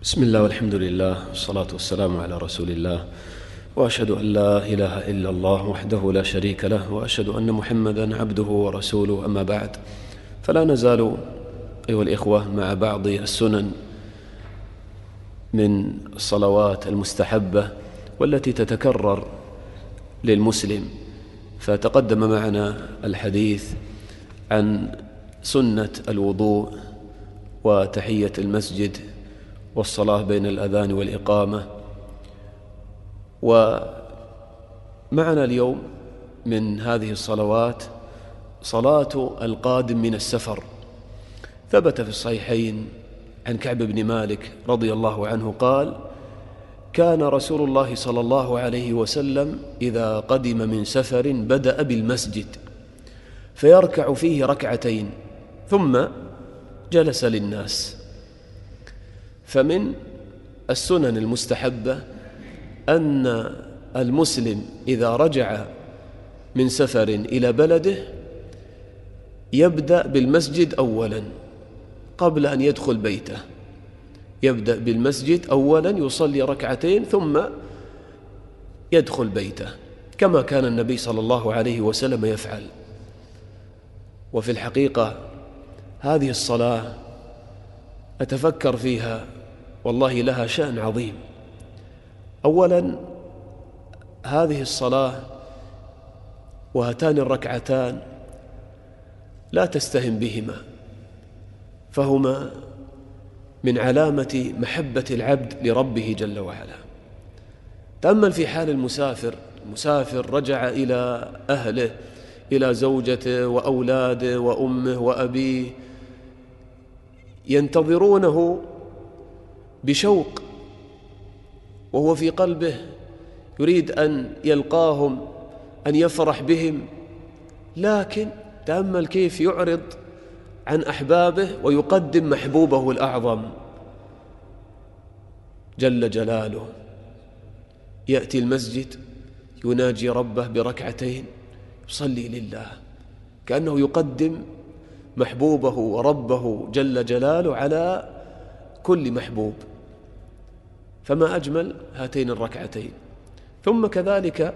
بسم الله والحمد لله والصلاة والسلام على رسول الله، وأشهد أن لا إله إلا الله وحده لا شريك له، وأشهد أن محمدا عبده ورسوله. أما بعد، فلا نزال أيها الإخوة مع بعض السنن من الصلوات المستحبة والتي تتكرر للمسلم. فتقدم معنا الحديث عن سنة الوضوء وتحية المسجد والصلاة بين الأذان والإقامة. ومعنا اليوم من هذه الصلوات صلاة القادم من السفر. ثبت في الصحيحين عن كعب بن مالك رضي الله عنه قال: كان رسول الله صلى الله عليه وسلم إذا قدم من سفر بدأ بالمسجد فيركع فيه ركعتين ثم جلس للناس. فمن السنن المستحبة أن المسلم إذا رجع من سفر إلى بلده يبدأ بالمسجد أولا قبل أن يدخل بيته، يبدأ بالمسجد أولا يصلي ركعتين ثم يدخل بيته، كما كان النبي صلى الله عليه وسلم يفعل. وفي الحقيقة هذه الصلاة أتفكر فيها والله لها شأن عظيم. أولا، هذه الصلاة وهاتان الركعتان لا تستهن بهما، فهما من علامة محبة العبد لربه جل وعلا. تأمل في حال المسافر رجع إلى أهله، إلى زوجته وأولاده وأمه وأبيه، ينتظرونه بشوق، وهو في قلبه يريد أن يلقاهم، أن يفرح بهم، لكن تأمل كيف يعرض عن أحبابه ويقدم محبوبه الأعظم جل جلاله. يأتي المسجد يناجي ربه بركعتين، يصلي لله كأنه يقدم محبوبه وربه جل جلاله على كل محبوب. فما أجمل هاتين الركعتين. ثم كذلك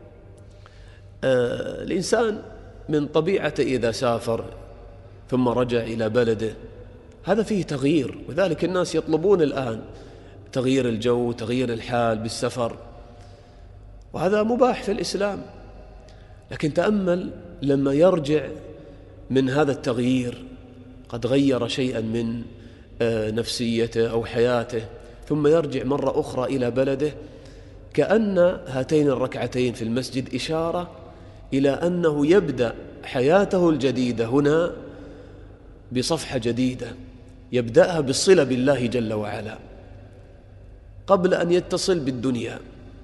الإنسان من طبيعته إذا سافر ثم رجع إلى بلده هذا فيه تغيير، وذلك الناس يطلبون الآن تغيير الجو، تغيير الحال بالسفر، وهذا مباح في الإسلام. لكن تأمل لما يرجع من هذا التغيير قد غير شيئا من نفسيته أو حياته، ثم يرجع مرة أخرى إلى بلده، كأن هاتين الركعتين في المسجد إشارة إلى أنه يبدأ حياته الجديدة هنا بصفحة جديدة، يبدأها بالصلة بالله جل وعلا قبل أن يتصل بالدنيا.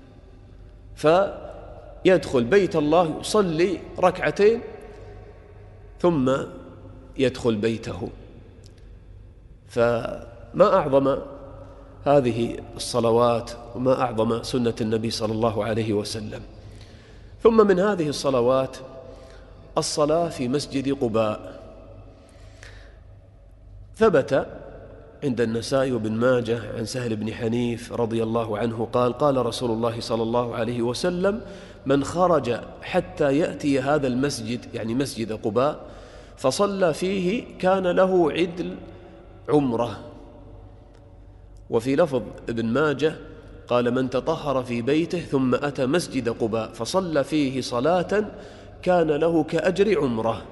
فيدخل بيت الله يصلي ركعتين ثم يدخل بيته. فما أعظم هذه الصلوات وما أعظم سنة النبي صلى الله عليه وسلم. ثم من هذه الصلوات الصلاة في مسجد قباء. ثبت عند النسائي وابن ماجه عن سهل بن حنيف رضي الله عنه قال: قال رسول الله صلى الله عليه وسلم: من خرج حتى يأتي هذا المسجد، يعني مسجد قباء، فصلى فيه كان له عدل عمره. وفي لفظ ابن ماجه قال: من تطهر في بيته ثم أتى مسجد قباء فصلى فيه صلاة كان له كأجر عمره.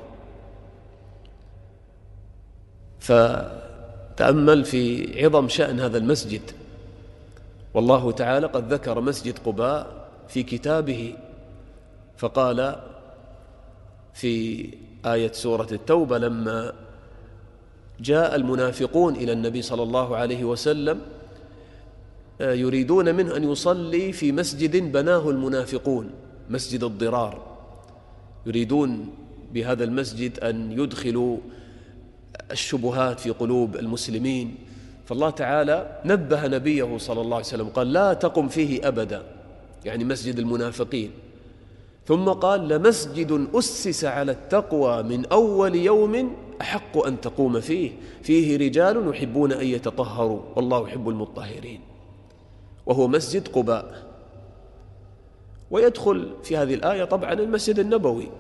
فتأمل في عظم شأن هذا المسجد. والله تعالى قد ذكر مسجد قباء في كتابه، فقال في آية سورة التوبة لما جاء المنافقون إلى النبي صلى الله عليه وسلم يريدون منه أن يصلي في مسجد بناه المنافقون، مسجد الضرار، يريدون بهذا المسجد أن يدخلوا الشبهات في قلوب المسلمين. فالله تعالى نبه نبيه صلى الله عليه وسلم قال: لا تقم فيه أبدا، يعني مسجد المنافقين. ثم قال: لمسجد أسس على التقوى من أول يوم أحق أن تقوم فيه رجال يحبون أن يتطهروا والله يحب المطهرين، وهو مسجد قباء. ويدخل في هذه الآية طبعا المسجد النبوي.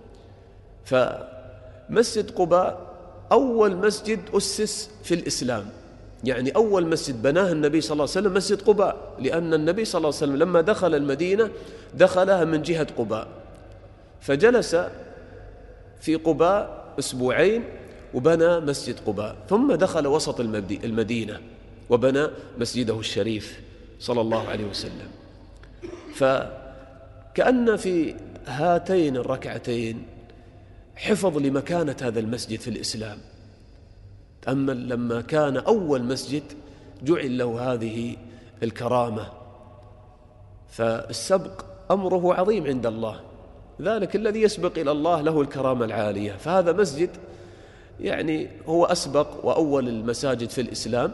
فمسجد قباء أول مسجد أسس في الإسلام، يعني أول مسجد بناه النبي صلى الله عليه وسلم مسجد قباء، لأن النبي صلى الله عليه وسلم لما دخل المدينة دخلها من جهة قباء، فجلس في قباء أسبوعين وبنى مسجد قباء، ثم دخل وسط المدينة وبنى مسجده الشريف صلى الله عليه وسلم. فكأن في هاتين الركعتين حفظ لمكانة هذا المسجد في الإسلام. تأمل لما كان أول مسجد جعل له هذه الكرامة، فالسبق أمره عظيم عند الله، ذلك الذي يسبق إلى الله له الكرامة العالية. فهذا مسجد يعني هو أسبق وأول المساجد في الإسلام،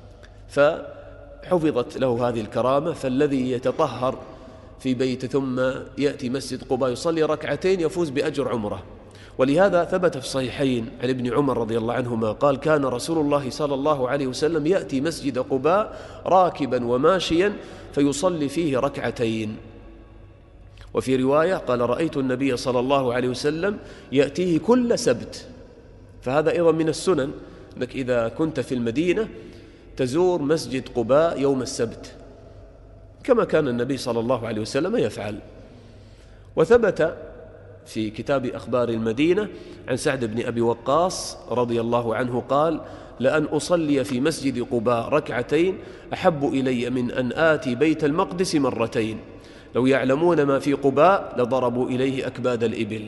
فحفظت له هذه الكرامة. فالذي يتطهر في بيته ثم يأتي مسجد قباء يصلي ركعتين يفوز بأجر عمره. ولهذا ثبت في الصحيحين عن ابن عمر رضي الله عنهما قال: كان رسول الله صلى الله عليه وسلم يأتي مسجد قباء راكبا وماشيا فيصلي فيه ركعتين. وفي رواية قال: رأيت النبي صلى الله عليه وسلم يأتيه كل سبت. فهذا أيضا من السنن، أنك إذا كنت في المدينة تزور مسجد قباء يوم السبت كما كان النبي صلى الله عليه وسلم يفعل. وثبت في كتاب أخبار المدينة عن سعد بن أبي وقاص رضي الله عنه قال: لأن أصلي في مسجد قباء ركعتين أحب إلي من أن آتي بيت المقدس مرتين، لو يعلمون ما في قباء لضربوا إليه أكباد الإبل.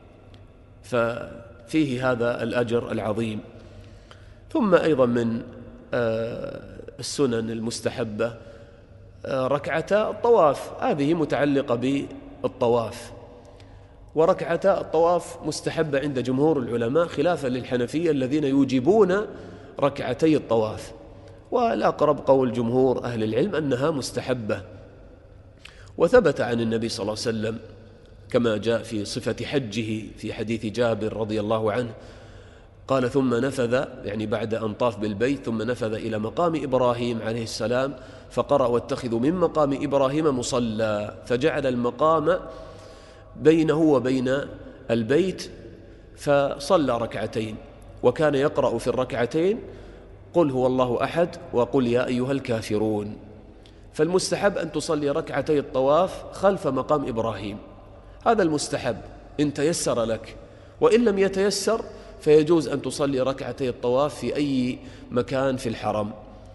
ففيه هذا الأجر العظيم. ثم أيضا من السنن المستحبة ركعتا الطواف، هذه متعلقة بالطواف. وركعتا الطواف مستحبة عند جمهور العلماء خلافا للحنفية الذين يوجبون ركعتي الطواف، والأقرب قول جمهور أهل العلم أنها مستحبة. وثبت عن النبي صلى الله عليه وسلم كما جاء في صفة حجه في حديث جابر رضي الله عنه قال: ثم نفذ، يعني بعد أن طاف بالبيت، ثم نفذ إلى مقام إبراهيم عليه السلام فقرأ: واتخذوا من مقام إبراهيم مصلى، فجعل المقام بينه وبين البيت فصلى ركعتين. وكان يقرأ في الركعتين: قل هو الله أحد وقل يا أيها الكافرون. فالمستحب أن تصلي ركعتي الطواف خلف مقام إبراهيم، هذا المستحب إن تيسر لك، وإن لم يتيسر فيجوز أن تصلي ركعتي الطواف في أي مكان في الحرم.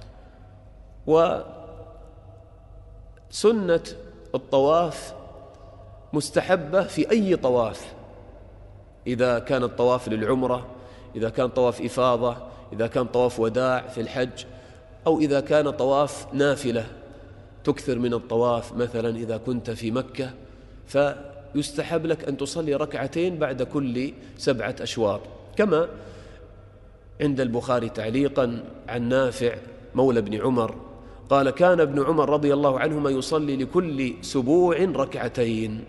وسنة الطواف مستحبة في أي طواف، إذا كان الطواف للعمرة، إذا كان طواف إفاضة، إذا كان طواف وداع في الحج، أو إذا كان طواف نافلة تكثر من الطواف، مثلا إذا كنت في مكة فيستحب لك أن تصلي ركعتين بعد كل 7 أشواط، كما عند البخاري تعليقا عن نافع مولى ابن عمر قال: كان ابن عمر رضي الله عنهما يصلي لكل سبوع ركعتين.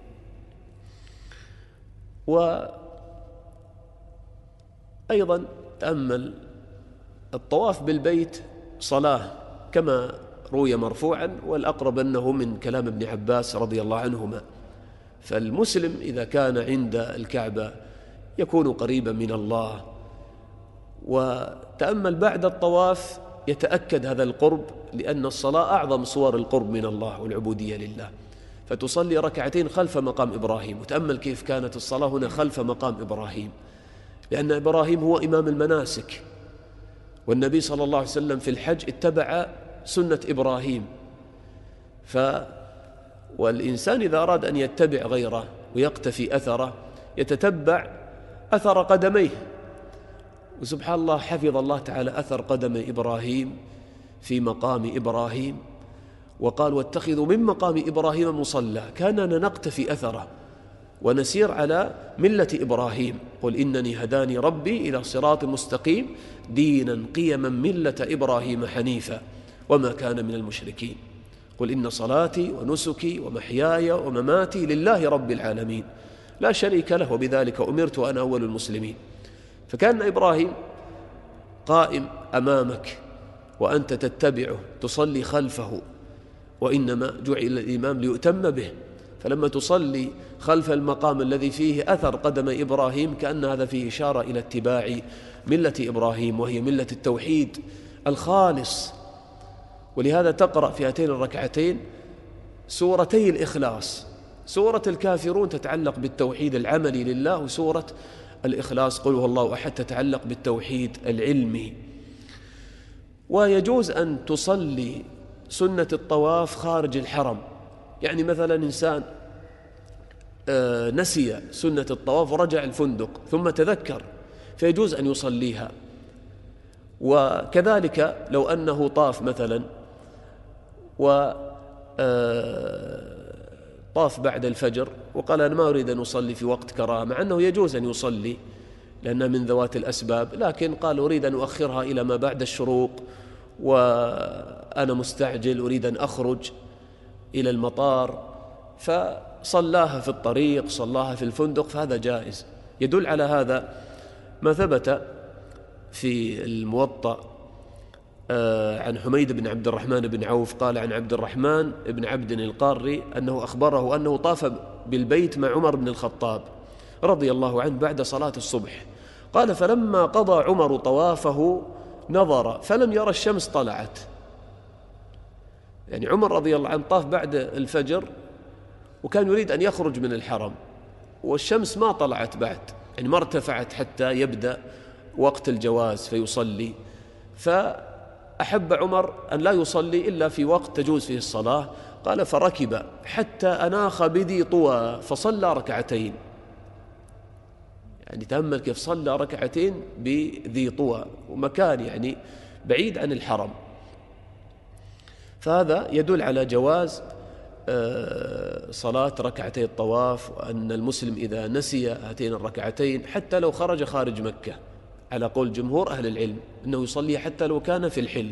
وأيضا تأمل الطواف بالبيت صلاة كما روي مرفوعا، والأقرب أنه من كلام ابن عباس رضي الله عنهما. فالمسلم إذا كان عند الكعبة يكون قريبا من الله. وتأمل بعد الطواف يتأكد هذا القرب، لأن الصلاة أعظم صور القرب من الله والعبودية لله، فتصلي ركعتين خلف مقام إبراهيم. وتأمل كيف كانت الصلاة هنا خلف مقام إبراهيم، لأن إبراهيم هو إمام المناسك، والنبي صلى الله عليه وسلم في الحج اتبع سنة إبراهيم. والإنسان إذا أراد أن يتبع غيره ويقتفي أثره يتتبع أثر قدميه. وسبحان الله حفظ الله تعالى أثر قدم إبراهيم في مقام إبراهيم، وقال: واتخذوا من مقام إبراهيم مصلى. كاننا نقتفي أثره ونسير على ملة إبراهيم. قل إنني هداني ربي إلى صراط مستقيم دينا قيما ملة إبراهيم حنيفا وما كان من المشركين. قل إن صلاتي ونسكي ومحياي ومماتي لله رب العالمين لا شريك له وبذلك أمرت وأنا أول المسلمين. فكان إبراهيم قائم أمامك وأنت تتبعه تصلي خلفه، وإنما جعل الإمام ليؤتم به، فلما تصلي خلف المقام الذي فيه أثر قدم إبراهيم كأن هذا فيه إشارة إلى اتباع ملة إبراهيم، وهي ملة التوحيد الخالص. ولهذا تقرأ في هاتين الركعتين سورتي الإخلاص، سورة الكافرون تتعلق بالتوحيد العملي لله، وسورة الإخلاص قل هو الله أحد تتعلق بالتوحيد العلمي. ويجوز أن تصلي سنة الطواف خارج الحرم، يعني مثلا إنسان نسي سنة الطواف ورجع الفندق ثم تذكر فيجوز أن يصليها. وكذلك لو أنه طاف مثلا طاف بعد الفجر وقال أنا ما أريد أن أصلي في وقت كراهة، مع أنه يجوز أن يصلي لأنها من ذوات الأسباب، لكن قال أريد أن أؤخرها إلى ما بعد الشروق وأنا مستعجل أريد أن أخرج إلى المطار، فصلاها في الطريق صلاها في الفندق، فهذا جائز. يدل على هذا ما ثبت في الموطأ عن حميد بن عبد الرحمن بن عوف قال عن عبد الرحمن بن عبد القاري أنه أخبره أنه طاف بالبيت مع عمر بن الخطاب رضي الله عنه بعد صلاة الصبح، قال فلما قضى عمر طوافه نظر فلم يرى الشمس طلعت. يعني عمر رضي الله عنه طاف بعد الفجر وكان يريد أن يخرج من الحرم والشمس ما طلعت بعد، يعني ما ارتفعت حتى يبدأ وقت الجواز فيصلي، فأحب عمر أن لا يصلي إلا في وقت تجوز فيه الصلاة، قال فركب حتى أناخ بذي طوى فصلى ركعتين. يعني تأمل كيف صلى ركعتين بذي طوى ومكان يعني بعيد عن الحرم. فهذا يدل على جواز صلاة ركعتي الطواف، وأن المسلم إذا نسي هاتين الركعتين حتى لو خرج خارج مكة على قول جمهور أهل العلم أنه يصلي حتى لو كان في الحل.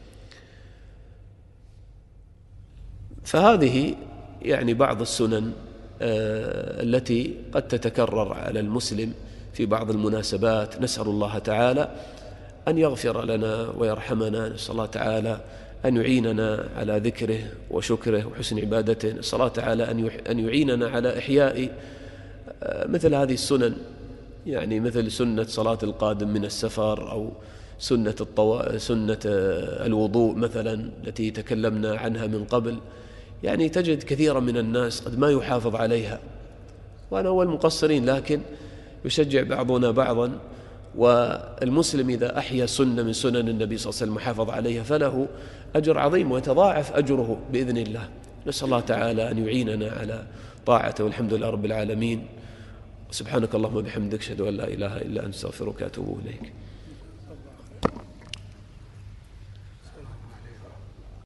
فهذه يعني بعض السنن التي قد تتكرر على المسلم في بعض المناسبات. نسأل الله تعالى أن يغفر لنا ويرحمنا، نسأل الله تعالى أن يعيننا على ذكره وشكره وحسن عبادته، نسأل الله تعالى أن يعيننا على إحياء مثل هذه السنن، يعني مثل سنة صلاة القادم من السفر، أو سنة الوضوء مثلا التي تكلمنا عنها من قبل. يعني تجد كثيرا من الناس قد ما يحافظ عليها، وأنا أول المقصرين، لكن يشجع بعضنا بعضا. والمسلم إذا أحيا سنة من سنن النبي صلى الله عليه وسلم محافظ عليها فله أجر عظيم ويتضاعف أجره بإذن الله. نسأل الله تعالى أن يعيننا على طاعته، والحمد لله رب العالمين. سبحانك اللهم وبحمدك أشهد أن لا إله إلا أنت أستغفرك وأتوب إليك.